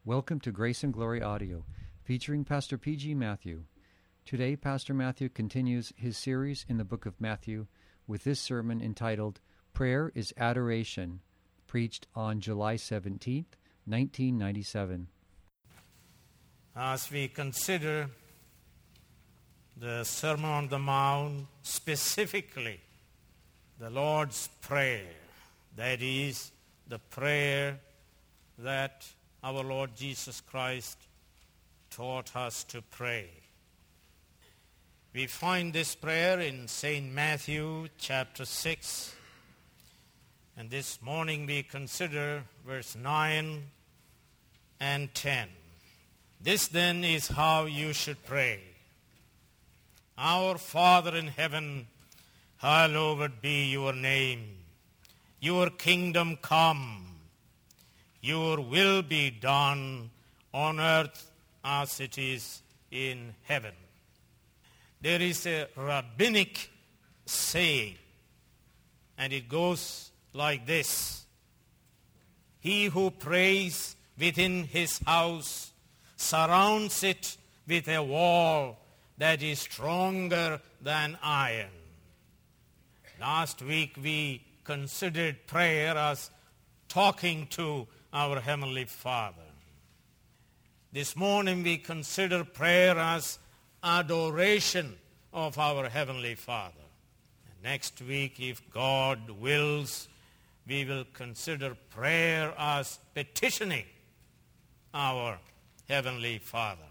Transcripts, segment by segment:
Welcome to Grace and Glory Audio, featuring Pastor P.G. Matthew. Today, Pastor Matthew continues his series in the book of Matthew with this sermon entitled, Prayer is Adoration, preached on July 17th, 1997. As we consider the Sermon on the Mount, specifically the Lord's Prayer, that is, the prayer that our Lord Jesus Christ taught us to pray. We find this prayer in St. Matthew chapter 6. And this morning we consider verse 9 and 10. This then is how you should pray. Our Father in heaven, hallowed be your name. Your kingdom come. Your will be done on earth as it is in heaven. There is a rabbinic saying, and it goes like this. He who prays within his house surrounds it with a wall that is stronger than iron. Last week we considered prayer as talking to our Heavenly Father. This morning we consider prayer as adoration of our Heavenly Father. And next week, if God wills, we will consider prayer as petitioning our Heavenly Father.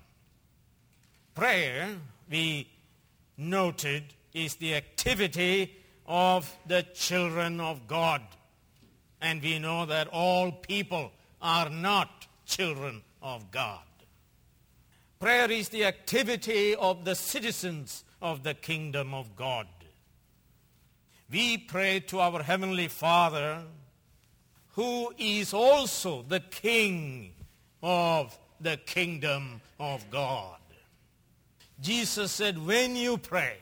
Prayer, we noted, is the activity of the children of God. And we know that all people are not children of God. Prayer is the activity of the citizens of the kingdom of God. We pray to our Heavenly Father, who is also the King of the kingdom of God. Jesus said, when you pray,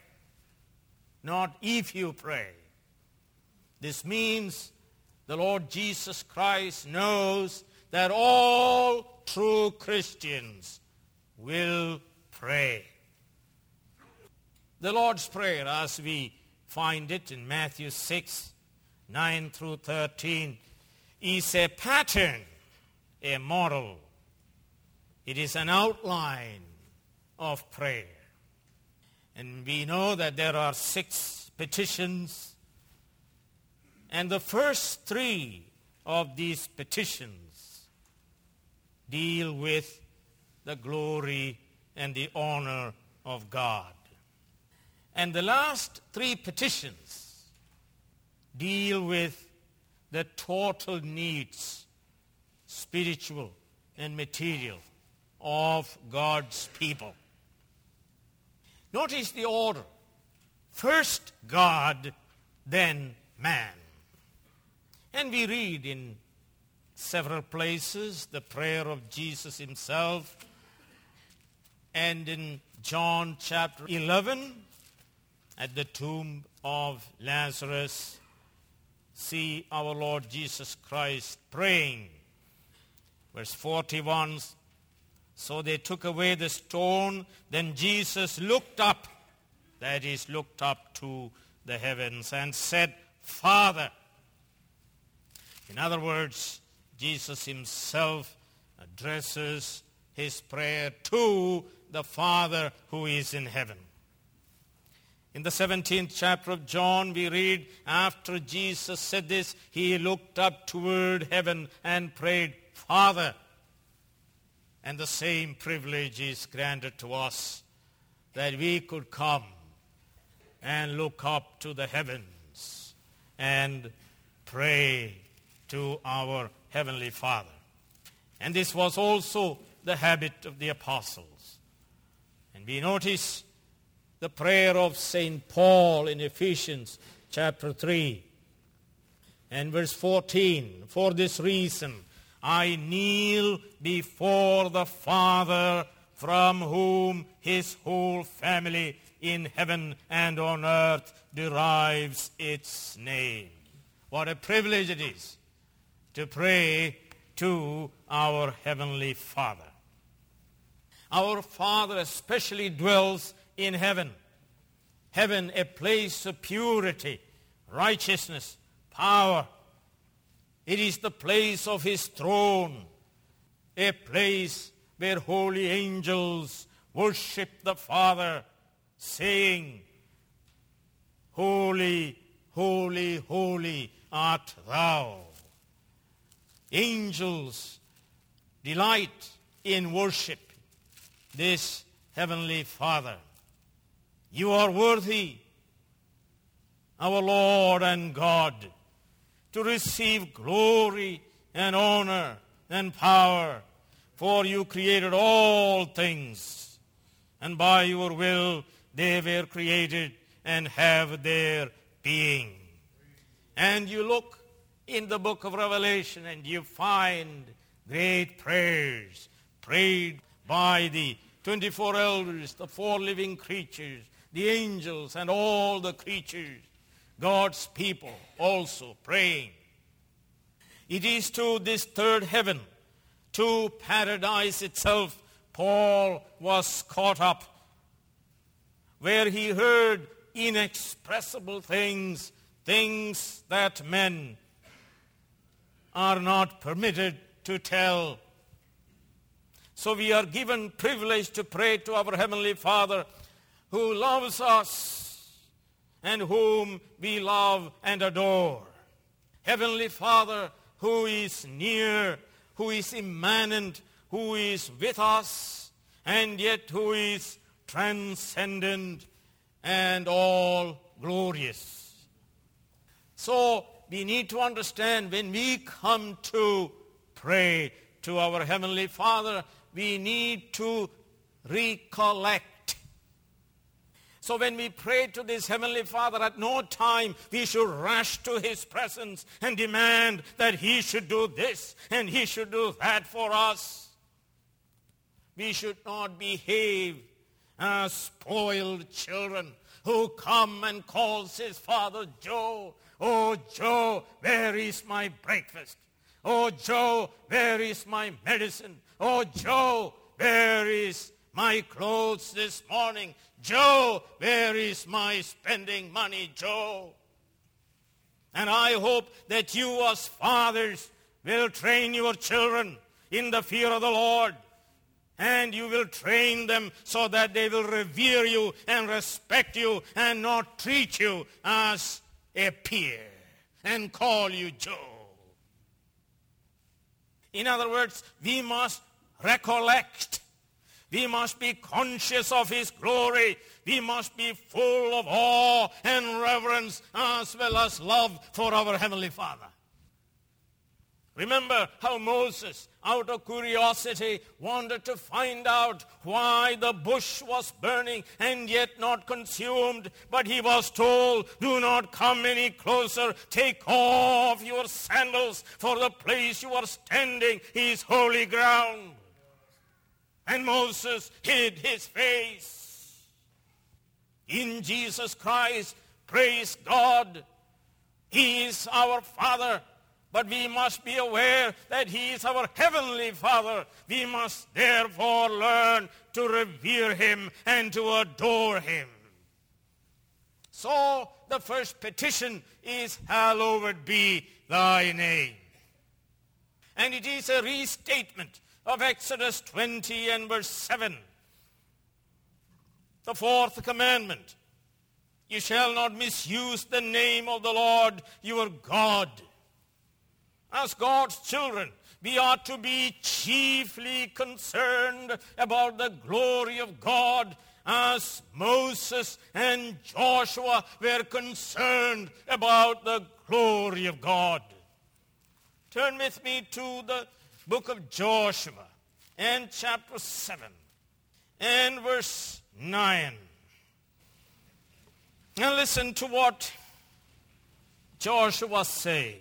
not if you pray. This means the Lord Jesus Christ knows that all true Christians will pray. The Lord's Prayer, as we find it in Matthew 6, 9 through 13, is a pattern, a model. It is an outline of prayer. And we know that there are 6 petitions. And the first 3 of these petitions deal with the glory and the honor of God. And the last 3 petitions deal with the total needs, spiritual and material, of God's people. Notice the order. First God, then man. And we read in several places the prayer of Jesus himself. And in John chapter 11, at the tomb of Lazarus, see our Lord Jesus Christ praying. Verse 41, so they took away the stone. Then Jesus looked up, that is, looked up to the heavens, and said, Father. In other words, Jesus himself addresses his prayer to the Father who is in heaven. In the 17th chapter of John, we read, after Jesus said this, he looked up toward heaven and prayed, Father. And the same privilege is granted to us, that we could come and look up to the heavens and pray to our Heavenly Father. And this was also the habit of the apostles. And we notice the prayer of St. Paul in Ephesians chapter 3 and verse 14. For this reason, I kneel before the Father, from whom his whole family in heaven and on earth derives its name. What a privilege it is to pray to our Heavenly Father. Our Father especially dwells in heaven. Heaven, a place of purity, righteousness, power. It is the place of His throne, a place where holy angels worship the Father, saying, Holy, holy, holy art Thou. Angels delight in worship this Heavenly Father. You are worthy, our Lord and God, to receive glory and honor and power, for you created all things, and by your will they were created and have their being. And you look in the book of Revelation and you find great prayers prayed by the 24 elders, the 4 living creatures, the angels and all the creatures, God's people also praying. It is to this third heaven, to paradise itself, Paul was caught up, where he heard inexpressible things, things that men are not permitted to tell. So we are given privilege to pray to our Heavenly Father, who loves us and whom we love and adore. Heavenly Father, who is near, who is immanent, who is with us, and yet who is transcendent and all glorious. So we need to understand, when we come to pray to our Heavenly Father, we need to recollect. So when we pray to this Heavenly Father, at no time we should rush to His presence and demand that He should do this and He should do that for us. We should not behave as spoiled children who come and calls his father Joe. Oh, Joe, where is my breakfast? Oh, Joe, where is my medicine? Oh, Joe, where is my clothes this morning? Joe, where is my spending money, Joe? And I hope that you as fathers will train your children in the fear of the Lord. And you will train them so that they will revere you and respect you and not treat you as a peer and call you Joe. In other words, we must recollect. We must be conscious of His glory. We must be full of awe and reverence as well as love for our Heavenly Father. Remember how Moses, out of curiosity, wanted to find out why the bush was burning and yet not consumed. But he was told, do not come any closer. Take off your sandals, for the place you are standing is holy ground. And Moses hid his face. In Jesus Christ, praise God, He is our Father. But we must be aware that He is our Heavenly Father. We must therefore learn to revere Him and to adore Him. So the first petition is, hallowed be Thy name. And it is a restatement of Exodus 20 and verse 7. The fourth commandment, you shall not misuse the name of the Lord your God. As God's children, we ought to be chiefly concerned about the glory of God, as Moses and Joshua were concerned about the glory of God. Turn with me to the book of Joshua and chapter 7 and verse 9. And listen to what Joshua says.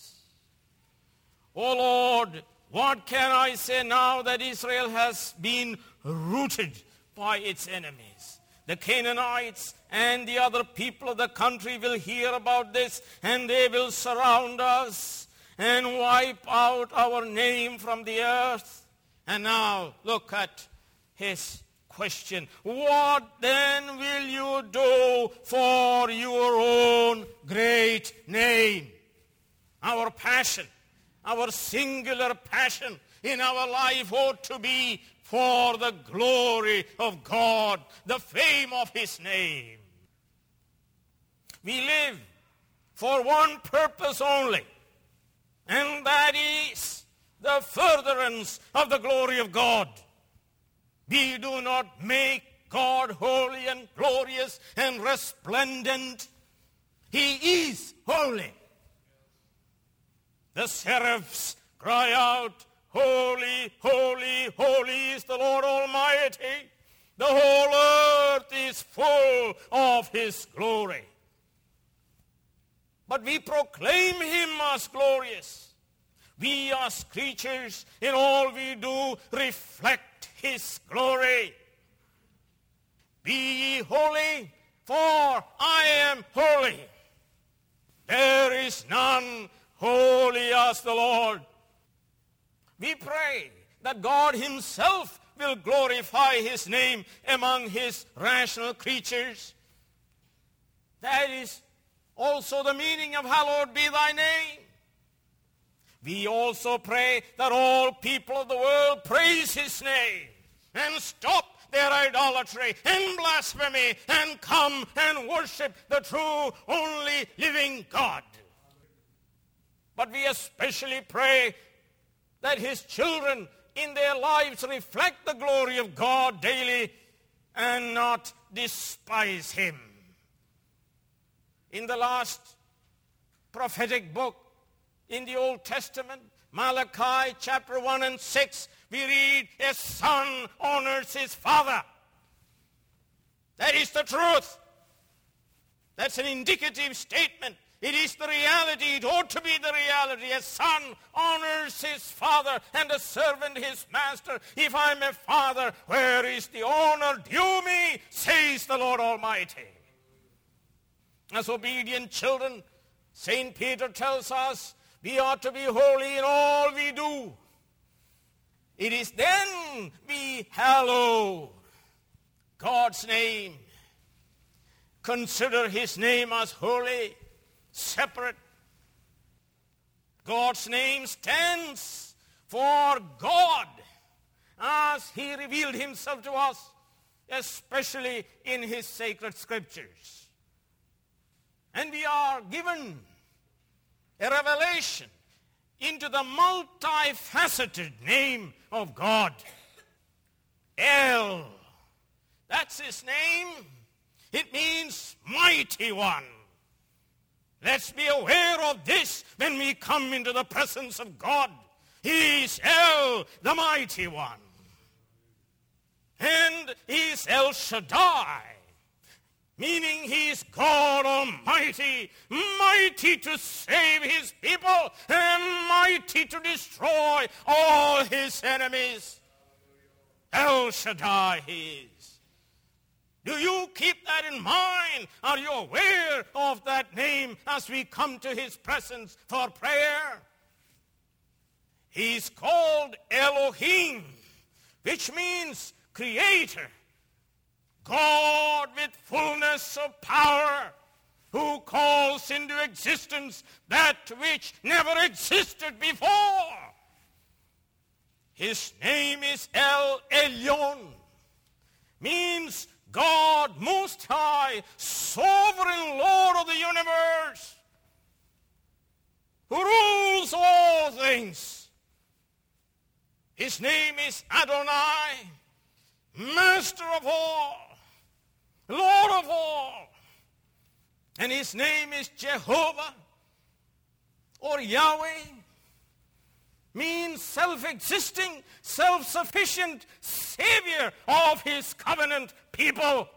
O Lord, what can I say now that Israel has been rooted by its enemies? The Canaanites and the other people of the country will hear about this, and they will surround us. and wipe out our name from the earth. And now look at his question. What then will you do for your own great name? Our passion, our singular passion in our life ought to be for the glory of God, the fame of his name. We live for one purpose only, and that is the furtherance of the glory of God. We do not make God holy and glorious and resplendent. He is holy. The seraphs cry out, "Holy, holy, holy is the Lord Almighty. The whole earth is full of his glory." But we proclaim him as glorious. We as creatures in all we do reflect his glory. Be ye holy, for I am holy. There is none holy as the Lord. We pray that God himself will glorify his name among his rational creatures. That is also the meaning of hallowed be thy name. We also pray that all people of the world praise his name and stop their idolatry and blasphemy and come and worship the true, only living God. But we especially pray that his children in their lives reflect the glory of God daily and not despise him. In the last prophetic book in the Old Testament, Malachi chapter 1 and 6, we read, "A son honors his father." That is the truth. That's an indicative statement. It is the reality. It ought to be the reality. A son honors his father and a servant his master. If I'm a father, where is the honor due me, says the Lord Almighty. As obedient children, St. Peter tells us we ought to be holy in all we do. It is then we hallow God's name. Consider his name as holy, separate. God's name stands for God as he revealed himself to us, especially in his sacred scriptures. And we are given a revelation into the multifaceted name of God. El, that's his name. It means mighty one. Let's be aware of this when we come into the presence of God. He is El, the mighty one. And he is El Shaddai, meaning he is God Almighty, mighty to save his people and mighty to destroy all his enemies. El Shaddai he is. Do you keep that in mind? Are you aware of that name as we come to his presence for prayer? He is called Elohim, which means creator. God with fullness of power, who calls into existence that which never existed before. His name is El Elyon, means God Most High, Sovereign Lord of the universe, who rules all things. His name is Adonai, Master of all, Lord of all. And his name is Jehovah, or Yahweh, means self-existing, self-sufficient Savior of his covenant people.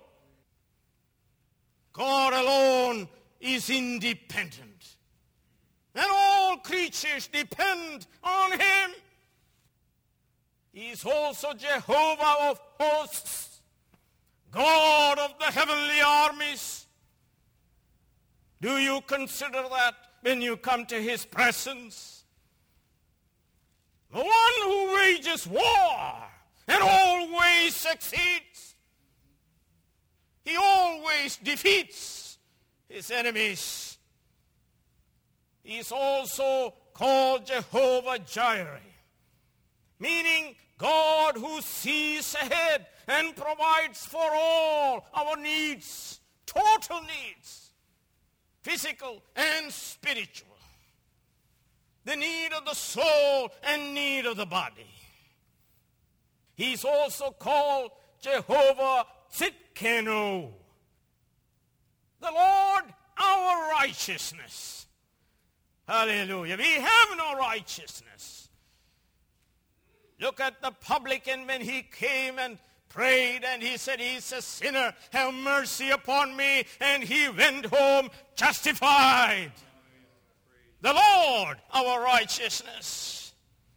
God alone is independent, and all creatures depend on him. He is also Jehovah of hosts, God of the heavenly armies. Do you consider that when you come to his presence? the one who wages war and always succeeds. He always defeats his enemies. He is also called Jehovah Jireh, meaning God who sees ahead and provides for all our needs, total needs, physical and spiritual, the need of the soul and need of the body. He is also called Jehovah Tzidkenu, the Lord our righteousness. Hallelujah. We have no righteousness. Look at the publican when he came and prayed and he said, he's a sinner, have mercy upon me. And he went home justified. The Lord our righteousness.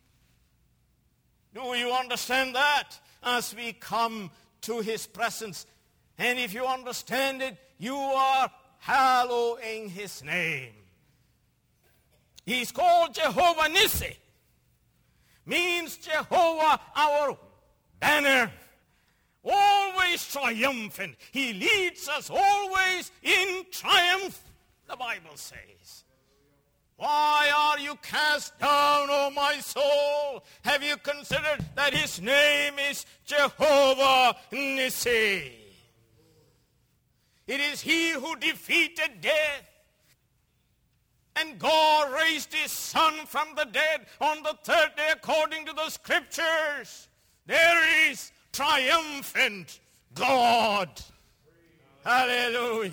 Do you understand that? As we come to his presence, and if you understand it, you are hallowing his name. He's called Jehovah Nissi, means Jehovah our banner, always triumphant. He leads us always in triumph, the Bible says. Why are you cast down, O my soul? Have you considered that his name is Jehovah Nissi? It is he who defeated death. And God raised his son from the dead on the third day according to the scriptures. There is triumphant God. Hallelujah.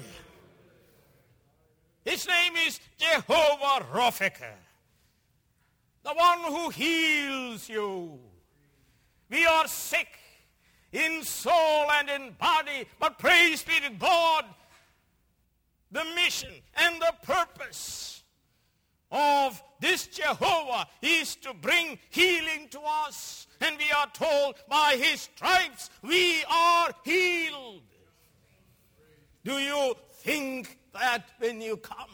His name is Jehovah Rapha, the one who heals you. We are sick in soul and in body, but praise be to God, the mission and the purpose of this Jehovah is to bring healing to us. And we are told by his stripes we are healed. Do you think that when you come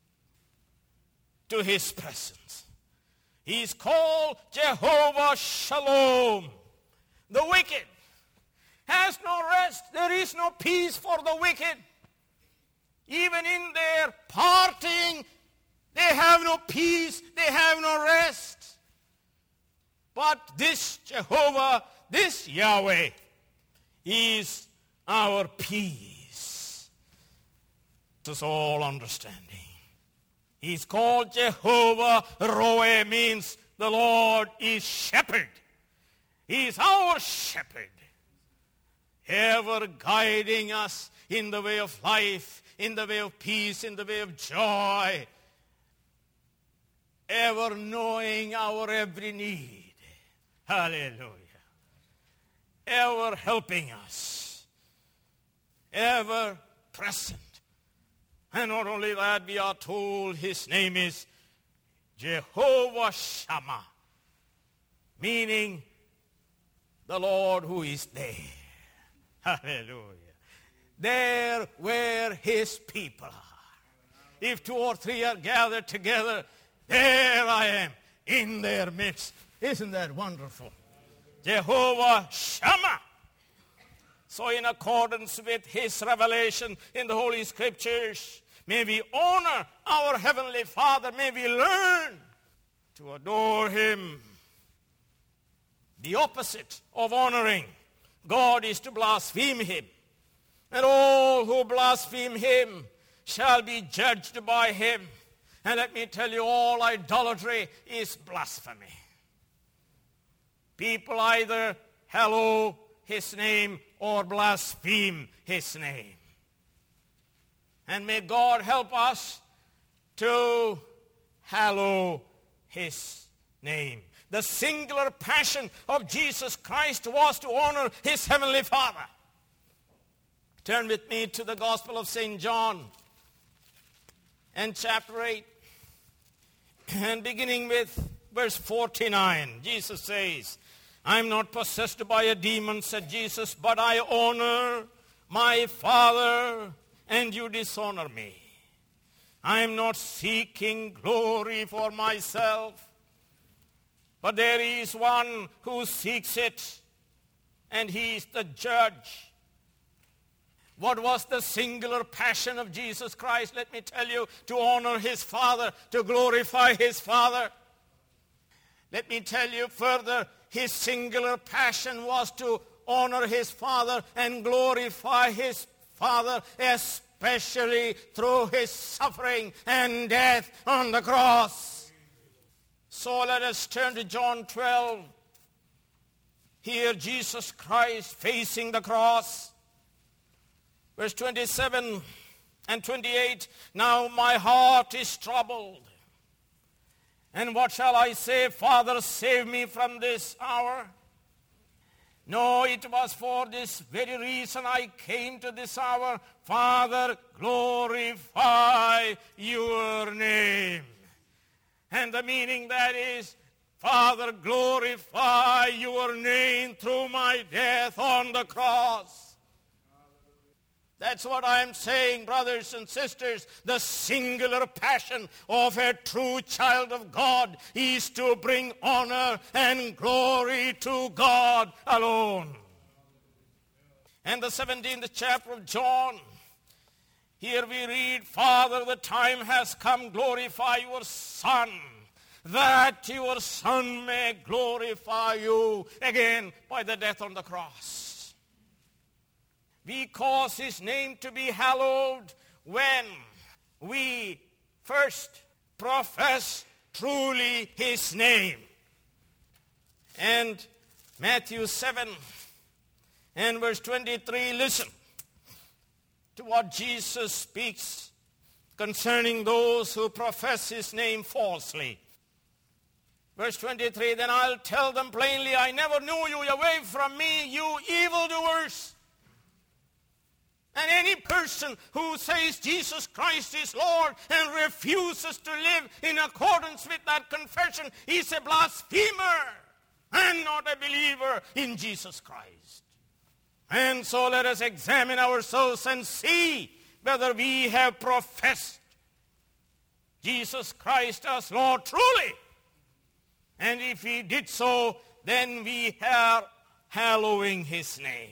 to his presence, he's called Jehovah Shalom? The wicked has no rest. There is no peace for the wicked. Even in their partying, they have no peace, they have no rest. But this Jehovah, this Yahweh, is our peace. This is all understanding. He's called Jehovah Roe, means the Lord is shepherd. He's our shepherd, ever guiding us in the way of life, in the way of peace, in the way of joy, ever knowing our every need. Hallelujah. Ever helping us, ever present. And not only that, we are told his name is Jehovah Shammah, meaning the Lord who is there. Hallelujah. There where his people are. If 2 or 3 are gathered together, there I am in their midst. Isn't that wonderful? Jehovah Shammah. So in accordance with his revelation in the Holy Scriptures, may we honor our Heavenly Father. May we learn to adore him. The opposite of honoring God is to blaspheme him. And all who blaspheme him shall be judged by him. And let me tell you, all idolatry is blasphemy. People either hallow his name or blaspheme his name. And may God help us to hallow his name. The singular passion of Jesus Christ was to honor his Heavenly Father. Turn with me to the Gospel of St. John and chapter 8. And beginning with verse 49, Jesus says, I am not possessed by a demon, said Jesus, but I honor my Father, and you dishonor me. I am not seeking glory for myself, But there is one who seeks it, and he is the judge. What was the singular passion of Jesus Christ? Let me tell you, to honor his Father, to glorify his Father. Let me tell you further, his singular passion was to honor his Father and glorify his Father, especially through his suffering and death on the cross. So let us turn to John 12. Here Jesus Christ facing the cross. Verse 27 and 28, now my heart is troubled. And what shall I say? Father, save me from this hour. No, it was for this very reason I came to this hour. Father, glorify your name. And the meaning that is, Father, glorify your name through my death on the cross. That's what I'm saying, brothers and sisters. The singular passion of a true child of God is to bring honor and glory to God alone. And the 17th chapter of John, here we read, Father, the time has come, glorify your Son, that your Son may glorify you again by the death on the cross. We cause his name to be hallowed when we first profess truly his name. And Matthew 7 and verse 23, listen to what Jesus speaks concerning those who profess his name falsely. Verse 23, then I'll tell them plainly, I never knew you. Away from me, you evildoers. And any person who says Jesus Christ is Lord and refuses to live in accordance with that confession is a blasphemer and not a believer in Jesus Christ. And so let us examine ourselves and see whether we have professed Jesus Christ as Lord truly. And if we did so, then we are hallowing his name.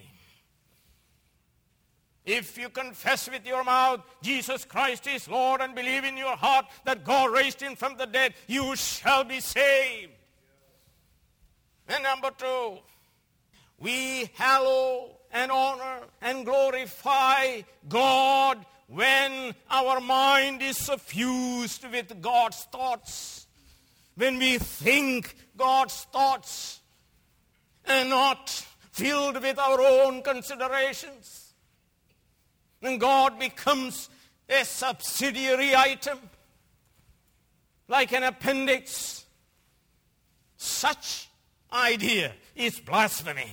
If you confess with your mouth Jesus Christ is Lord and believe in your heart that God raised him from the dead, you shall be saved. And number 2, we hallow and honor and glorify God when our mind is suffused with God's thoughts. When we think God's thoughts and not filled with our own considerations. And God becomes a subsidiary item, like an appendix. Such idea is blasphemy.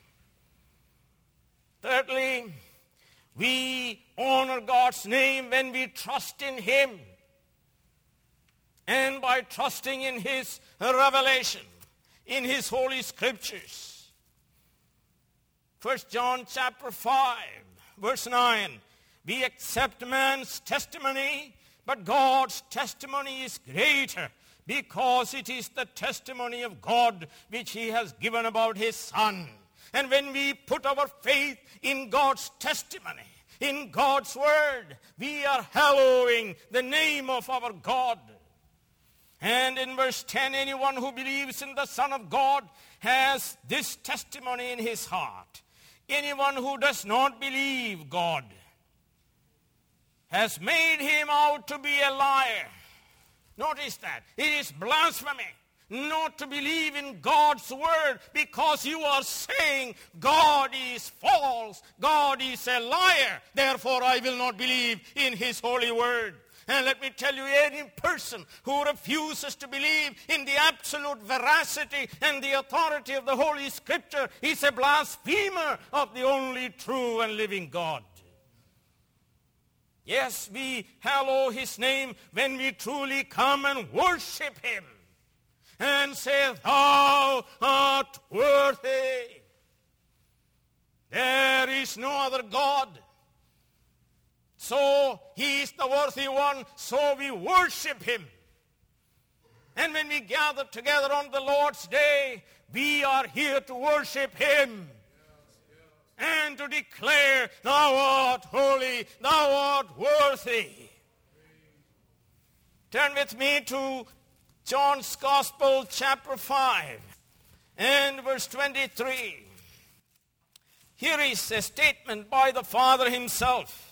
Thirdly, we honor God's name when we trust in him. And by trusting in his revelation, in his holy scriptures. 1 John chapter 5. Verse 9, we accept man's testimony, but God's testimony is greater because it is the testimony of God which he has given about his Son. And when we put our faith in God's testimony, in God's word, we are hallowing the name of our God. And in verse 10, anyone who believes in the Son of God has this testimony in his heart. Anyone who does not believe God has made him out to be a liar. Notice that. It is blasphemy not to believe in God's word because you are saying God is false, God is a liar, therefore I will not believe in his holy word. And let me tell you, any person who refuses to believe in the absolute veracity and the authority of the Holy Scripture is a blasphemer of the only true and living God. Yes, we hallow his name when we truly come and worship him and say, thou art worthy. There is no other God. So he is the worthy one, so we worship him. And when we gather together on the Lord's day, we are here to worship him and to declare, thou art holy, thou art worthy. Turn with me to John's Gospel, chapter 5, and verse 23. Here is a statement by the Father himself.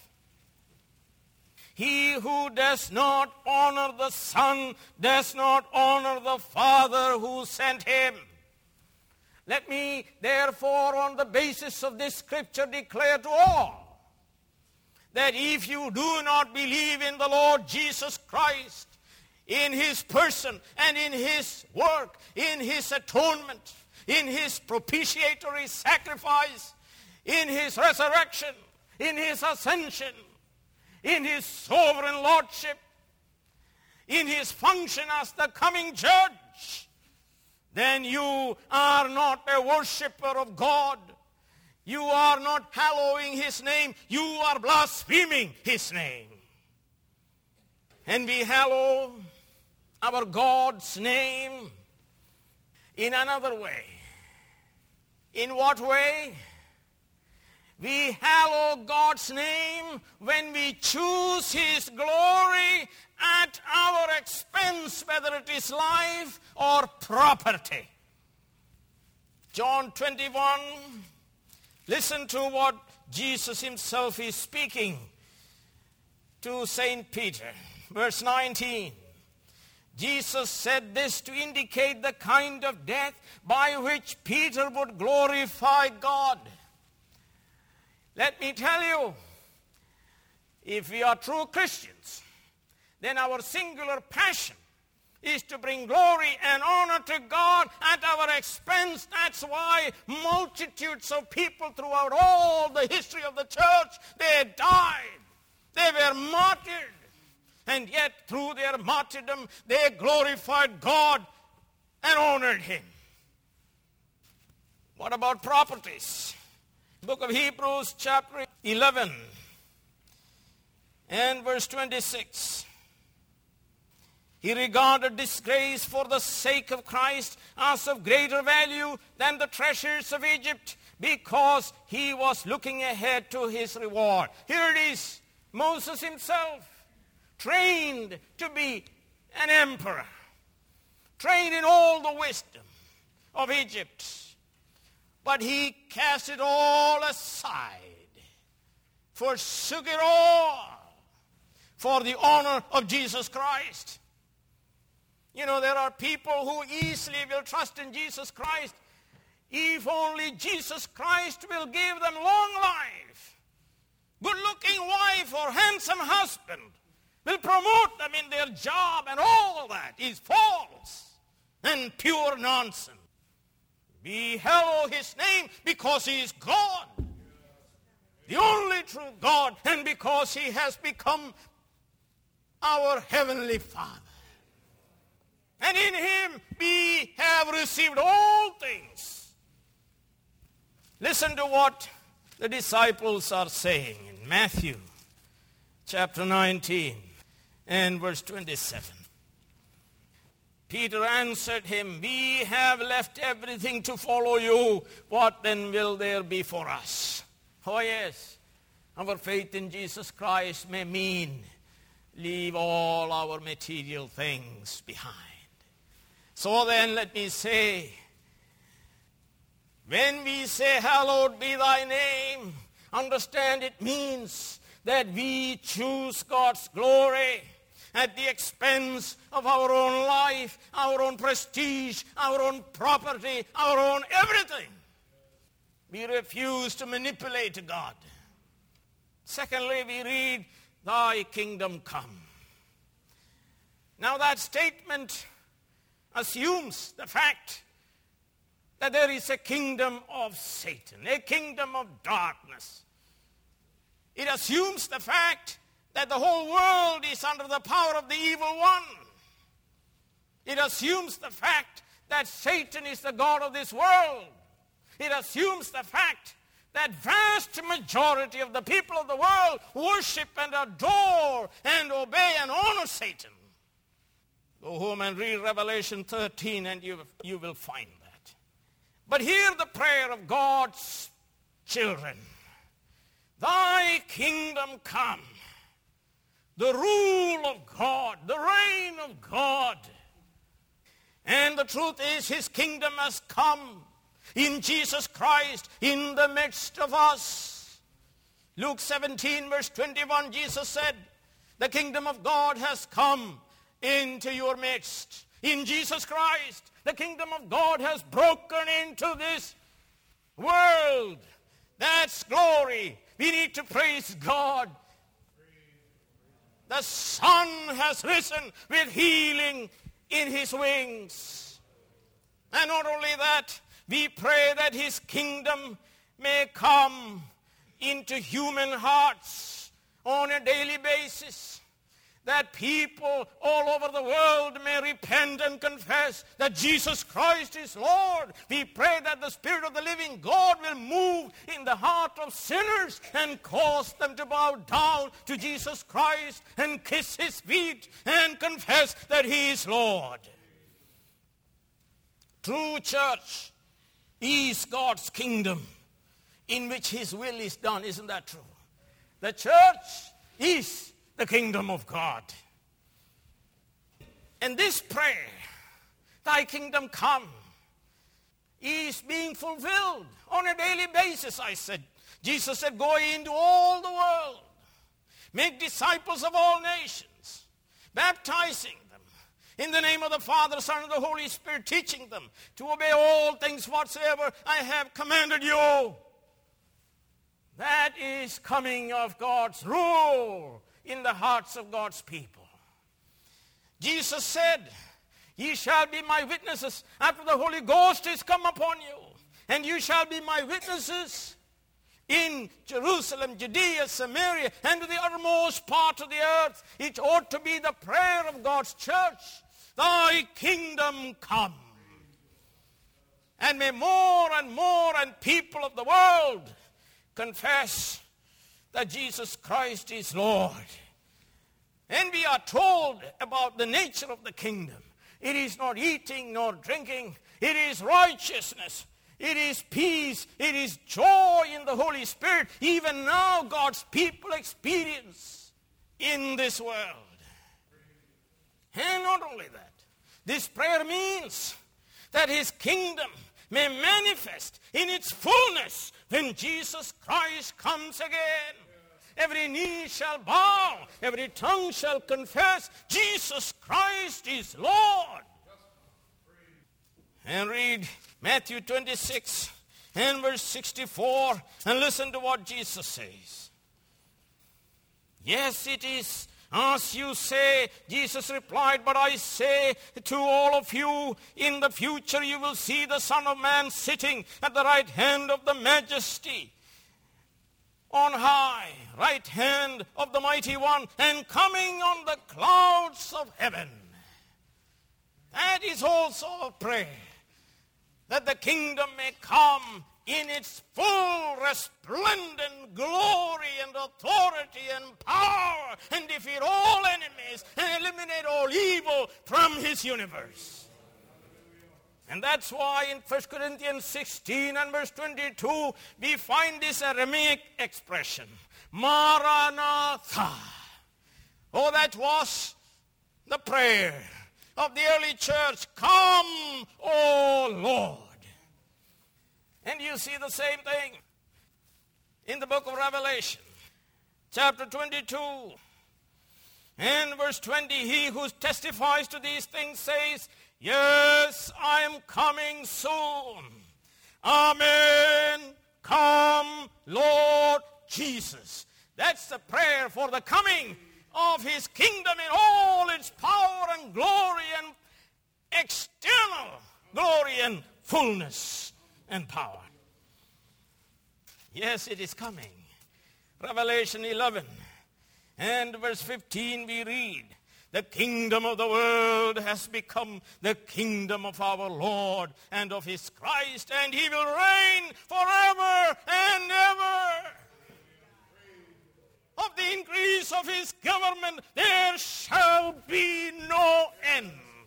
He who does not honor the Son does not honor the Father who sent him. Let me, therefore, on the basis of this scripture, declare to all that if you do not believe in the Lord Jesus Christ, in his person and in his work, in his atonement, in his propitiatory sacrifice, in his resurrection, in his ascension, in his sovereign lordship, in his function as the coming judge, then you are not a worshiper of God. You are not hallowing his name. You are blaspheming his name. And we hallow our God's name in another way. In what way? We hallow God's name when we choose his glory at our expense, whether it is life or property. John 21, listen to what Jesus himself is speaking to St. Peter. Verse 19. Jesus said this to indicate the kind of death by which Peter would glorify God. Let me tell you, if we are true Christians, then our singular passion is to bring glory and honor to God at our expense. That's why multitudes of people throughout all the history of the church, they died. They were martyred. And yet, through their martyrdom, they glorified God and honored him. What about properties? Book of Hebrews, chapter 11, and verse 26. He regarded disgrace for the sake of Christ as of greater value than the treasures of Egypt, because he was looking ahead to his reward. Here it is, Moses himself, trained to be an emperor, trained in all the wisdom of Egypt. But he cast it all aside, forsook it all for the honor of Jesus Christ. You know, there are people who easily will trust in Jesus Christ if only Jesus Christ will give them long life. Good-looking wife or handsome husband will promote them in their job, and all that is false and pure nonsense. We hallow his name because he is God, the only true God, and because he has become our heavenly Father. And in him we have received all things. Listen to what the disciples are saying in Matthew chapter 19 and verse 27. Peter answered him, we have left everything to follow you. What then will there be for us? Oh yes, our faith in Jesus Christ may mean leave all our material things behind. So then let me say, when we say hallowed be thy name, understand it means that we choose God's glory at the expense of our own life, our own prestige, our own property, our own everything. We refuse to manipulate God. Secondly, we read, thy kingdom come. Now that statement assumes the fact that there is a kingdom of Satan, a kingdom of darkness. It assumes the fact that the whole world is under the power of the evil one. It assumes the fact that Satan is the god of this world. It assumes the fact that vast majority of the people of the world worship and adore and obey and honor Satan. Go home and read Revelation 13 and you will find that. But hear the prayer of God's children. Thy kingdom come, the rule of God, the reign of God. And the truth is, his kingdom has come in Jesus Christ in the midst of us. Luke 17 verse 21, Jesus said, the kingdom of God has come into your midst. In Jesus Christ, the kingdom of God has broken into this world. That's glory. We need to praise God. The Son has risen with healing in his wings. And not only that, we pray that his kingdom may come into human hearts on a daily basis, that people all over the world may repent and confess that Jesus Christ is Lord. We pray that the Spirit of the living God will move in the heart of sinners and cause them to bow down to Jesus Christ and kiss his feet and confess that he is Lord. True church is God's kingdom in which his will is done. Isn't that true? The church is the kingdom of God. And this prayer, thy kingdom come, is being fulfilled on a daily basis, I said. Jesus said, go into all the world, make disciples of all nations, baptizing them in the name of the Father, Son, and the Holy Spirit, teaching them to obey all things whatsoever I have commanded you. That is coming of God's rule in the hearts of God's people. Jesus said, ye shall be my witnesses after the Holy Ghost is come upon you. And you shall be my witnesses in Jerusalem, Judea, Samaria, and to the uttermost part of the earth. It ought to be the prayer of God's church. Thy kingdom come. And may more and people of the world confess that Jesus Christ is Lord. And we are told about the nature of the kingdom. It is not eating nor drinking. It is righteousness. It is peace. It is joy in the Holy Spirit. Even now God's people experience in this world. And not only that, this prayer means that his kingdom may manifest in its fullness when Jesus Christ comes again. Every knee shall bow, every tongue shall confess Jesus Christ is Lord. And read Matthew 26 and verse 64 and listen to what Jesus says. Yes, it is as you say, Jesus replied, but I say to all of you, in the future you will see the Son of Man sitting at the right hand of the Majesty on high, right hand of the Mighty One, and coming on the clouds of heaven. That is also a prayer, that the kingdom may come in its full resplendent glory and authority and power, and defeat all enemies and eliminate all evil from his universe. And that's why in 1 Corinthians 16 and verse 22, we find this Aramaic expression, Maranatha. Oh, that was the prayer of the early church. Come, O Lord. And you see the same thing in the book of Revelation, chapter 22 and verse 20. He who testifies to these things says, yes, I am coming soon. Amen. Come, Lord Jesus. That's the prayer for the coming of his kingdom in all its power and glory and external glory and fullness and power. Yes, it is coming. Revelation 11 and verse 15 we read, the kingdom of the world has become the kingdom of our Lord and of his Christ, and he will reign forever and ever. Of the increase of his government there shall be no end.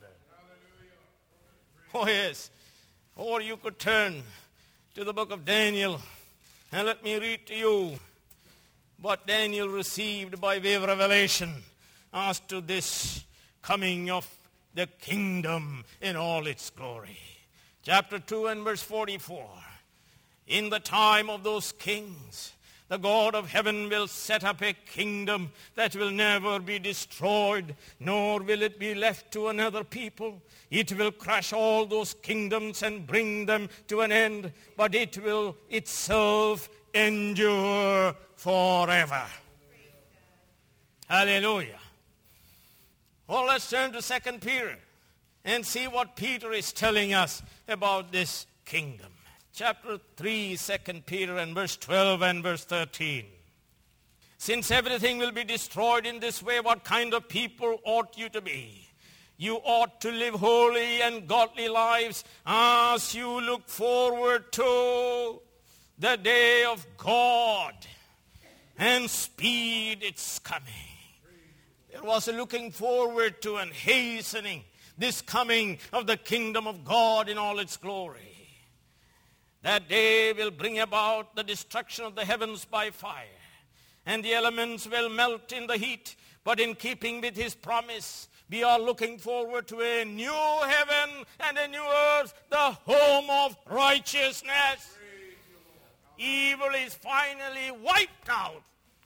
Oh, yes. Or you could turn to the book of Daniel, and let me read to you what Daniel received by way of revelation as to this coming of the kingdom in all its glory. Chapter 2 and verse 44. In the time of those kings, the God of heaven will set up a kingdom that will never be destroyed, nor will it be left to another people. It will crush all those kingdoms and bring them to an end, but it will itself endure forever. Hallelujah. Well, let's turn to 2 Peter and see what Peter is telling us about this kingdom. Chapter 3, 2 Peter, and verse 12 and verse 13. Since everything will be destroyed in this way, what kind of people ought you to be? You ought to live holy and godly lives as you look forward to the day of God and speed its coming. There was a looking forward to and hastening this coming of the kingdom of God in all its glory. That day will bring about the destruction of the heavens by fire, and the elements will melt in the heat. But in keeping with his promise, we are looking forward to a new heaven and a new earth, the home of righteousness. Evil is finally wiped out.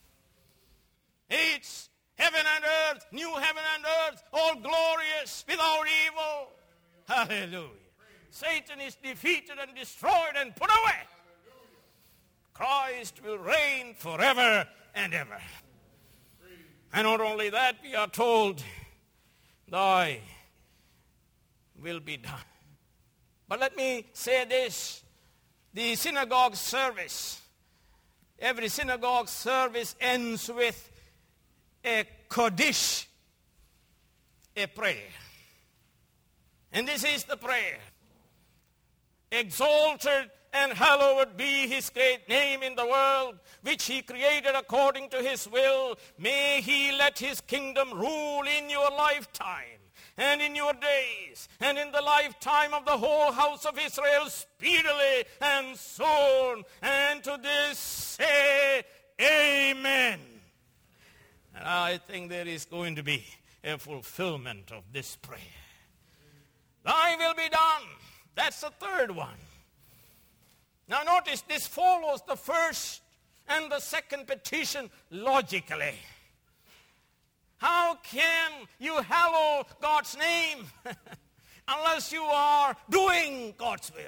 It's heaven and earth, new heaven and earth, all glorious without evil. Hallelujah. Satan is defeated and destroyed and put away. Christ will reign forever and ever. And not only that, we are told, thy will be done. But let me say this. The synagogue service, every synagogue service ends with a Kodesh, a prayer. And this is the prayer. Exalted and hallowed be his great name in the world, which he created according to his will. May he let his kingdom rule in your lifetime and in your days and in the lifetime of the whole house of Israel speedily and soon. And to this say, Amen. And I think there is going to be a fulfillment of this prayer. Thy will be done. That's the third one. Now notice this follows the first and the second petition logically. How can you hallow God's name unless you are doing God's will?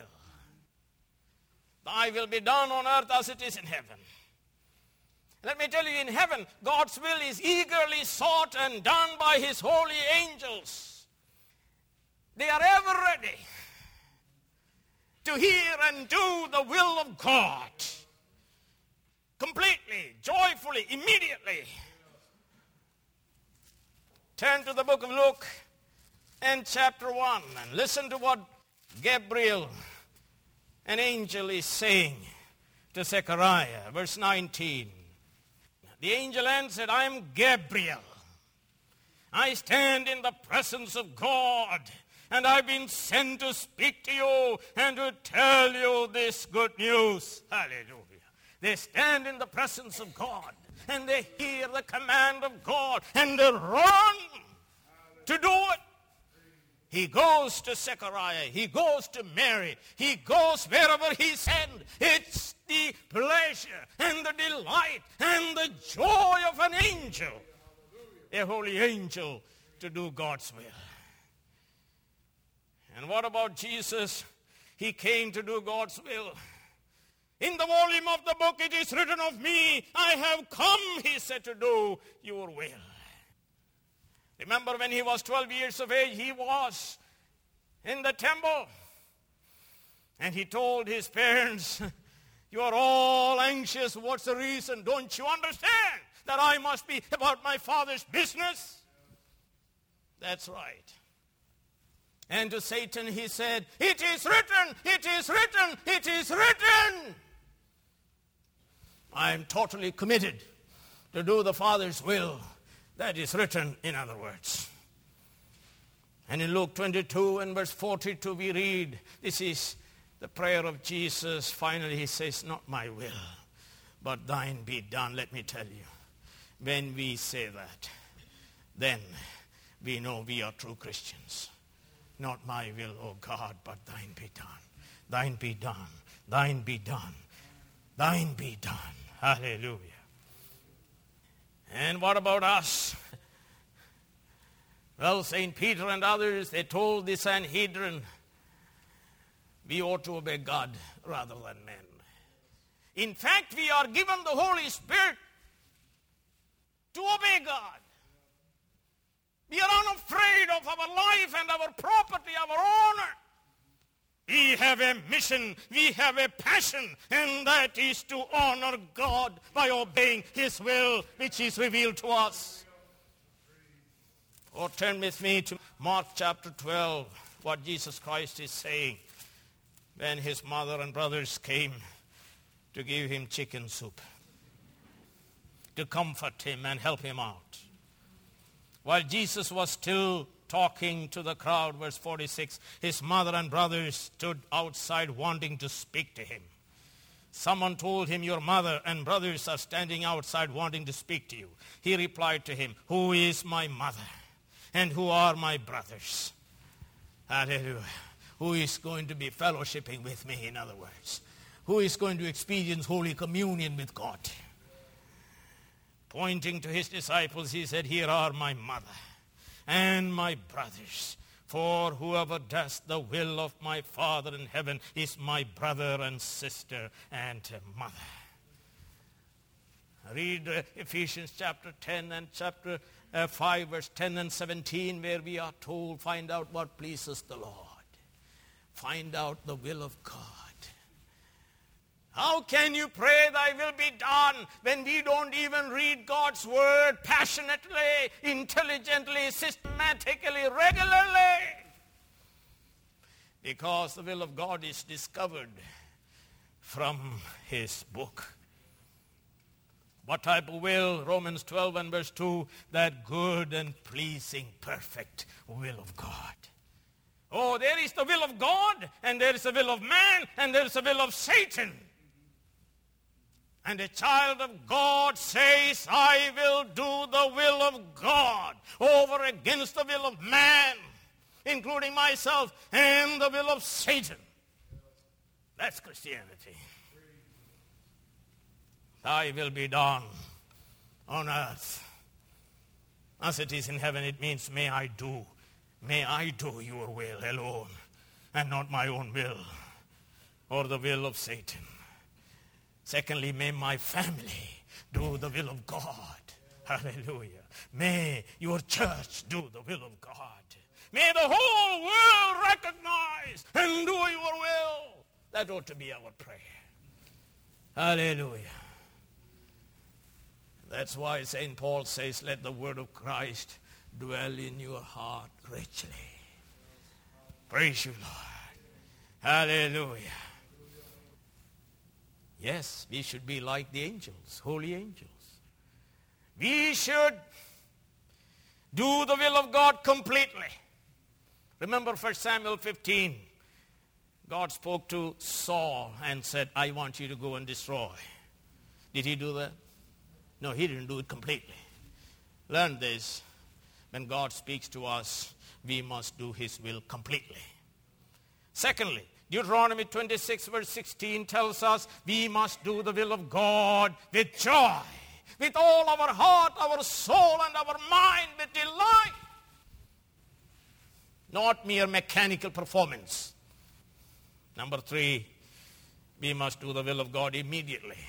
Thy will be done on earth as it is in heaven. Let me tell you, in heaven, God's will is eagerly sought and done by his holy angels. They are ever ready to hear and do the will of God completely, joyfully, immediately. Turn to the book of Luke and chapter 1 and listen to what Gabriel, an angel, is saying to Zechariah. Verse 19. The angel answered, I am Gabriel. I stand in the presence of God, and I've been sent to speak to you and to tell you this good news. Hallelujah. They stand in the presence of God, and they hear the command of God, and they run to do it. He goes to Zechariah. He goes to Mary. He goes wherever he's sent. It's the pleasure and the delight and the joy of an angel, a holy angel, to do God's will. And what about Jesus? He came to do God's will. In the volume of the book it is written of me, I have come, he said, to do your will. Remember when he was 12 years of age, he was in the temple. And he told his parents, you are all anxious. What's the reason? Don't you understand that I must be about my Father's business? That's right. And to Satan he said, it is written, it is written, it is written. I am totally committed to do the Father's will. That is written, in other words. And in Luke 22 and verse 42 we read, this is the prayer of Jesus. Finally he says, not my will, but thine be done. Let me tell you, when we say that, then we know we are true Christians. Not my will, O God, but thine be done. Thine be done. Thine be done. Thine be done. Hallelujah. And what about us? Well, St. Peter and others, they told the Sanhedrin, we ought to obey God rather than men. In fact, we are given the Holy Spirit to obey God. We are unafraid of our life and our property, our honor. We have a mission, we have a passion, and that is to honor God by obeying His will, which is revealed to us. Or turn with me to Mark chapter 12, what Jesus Christ is saying when His mother and brothers came to give Him chicken soup, to comfort Him and help Him out. While Jesus was still talking to the crowd, verse 46, His mother and brothers stood outside wanting to speak to Him. Someone told Him, your mother and brothers are standing outside wanting to speak to you. He replied to him, who is my mother and who are my brothers? Hallelujah. Who is going to be fellowshipping with me, in other words? Who is going to experience Holy Communion with God? Pointing to His disciples, He said, here are my mother and my brothers. For whoever does the will of my Father in heaven is my brother and sister and mother. Read Ephesians chapter 10 and chapter 5, verse 10 and 17, where we are told, find out what pleases the Lord. Find out the will of God. How can you pray thy will be done when we don't even read God's word passionately, intelligently, systematically, regularly? Because the will of God is discovered from His book. What type of will? Romans 12 and verse 2, that good and pleasing, perfect will of God. Oh, there is the will of God, and there is the will of man, and there is the will of Satan. And a child of God says, I will do the will of God over against the will of man, including myself, and the will of Satan. That's Christianity. Thy will be done on earth as it is in heaven. It means may I do your will alone, and not my own will or the will of Satan. Secondly, may my family do the will of God. Hallelujah. May your church do the will of God. May the whole world recognize and do your will. That ought to be our prayer. Hallelujah. That's why St. Paul says, let the word of Christ dwell in your heart richly. Praise you, Lord. Hallelujah. Yes, we should be like the angels, holy angels. We should do the will of God completely. Remember 1 Samuel 15. God spoke to Saul and said, I want you to go and destroy. Did he do that? No, he didn't do it completely. Learn this. When God speaks to us, we must do His will completely. Secondly, Deuteronomy 26 verse 16 tells us we must do the will of God with joy, with all our heart, our soul, and our mind, with delight. Not mere mechanical performance. Number 3, we must do the will of God immediately.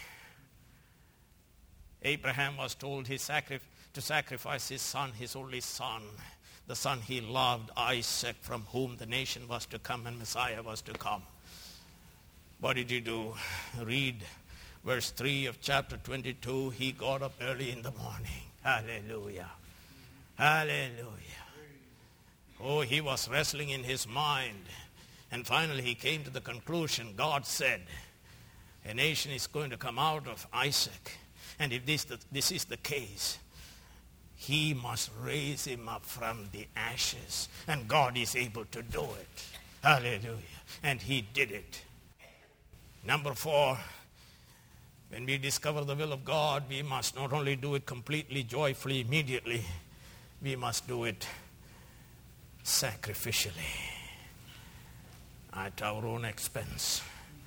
Abraham was told to sacrifice his son, his only son, the son he loved, Isaac, from whom the nation was to come and Messiah was to come. What did he do? Read verse 3 of chapter 22. He got up early in the morning. Hallelujah. Hallelujah. Oh, he was wrestling in his mind. And finally he came to the conclusion. God said, a nation is going to come out of Isaac. And if this is the case, He must raise him up from the ashes. And God is able to do it. Hallelujah. And he did it. Number 4, when we discover the will of God, we must not only do it completely, joyfully, immediately, we must do it sacrificially, at our own expense,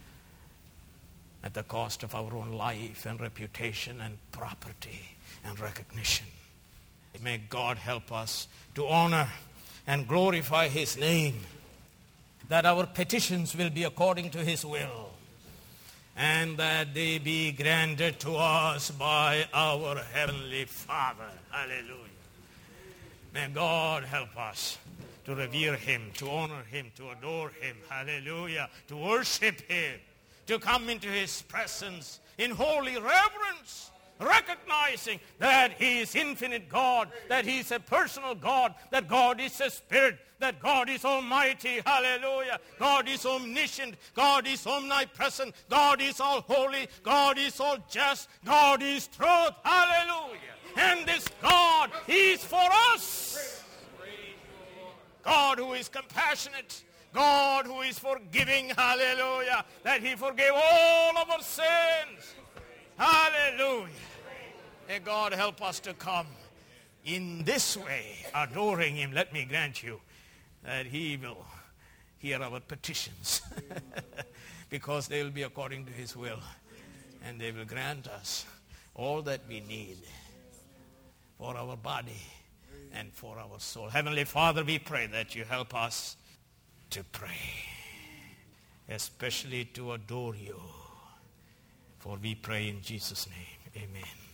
at the cost of our own life and reputation and property and recognition. May God help us to honor and glorify his name, that our petitions will be according to his will, and that they be granted to us by our Heavenly Father. Hallelujah. May God help us to revere him, to honor him, to adore him. Hallelujah. To worship him, to come into his presence in holy reverence, recognizing that he is infinite God, that he is a personal God, that God is a spirit, that God is almighty. Hallelujah. God is omniscient. God is omnipresent. God is all holy. God is all just. God is truth. Hallelujah. And this God is for us. God who is compassionate. God who is forgiving. Hallelujah. That he forgave all of our sins. Hallelujah. May God help us to come in this way, adoring him. Let me grant you that he will hear our petitions because they will be according to his will, and they will grant us all that we need for our body and for our soul. Heavenly Father, we pray that you help us to pray, especially to adore you, for we pray in Jesus' name. Amen.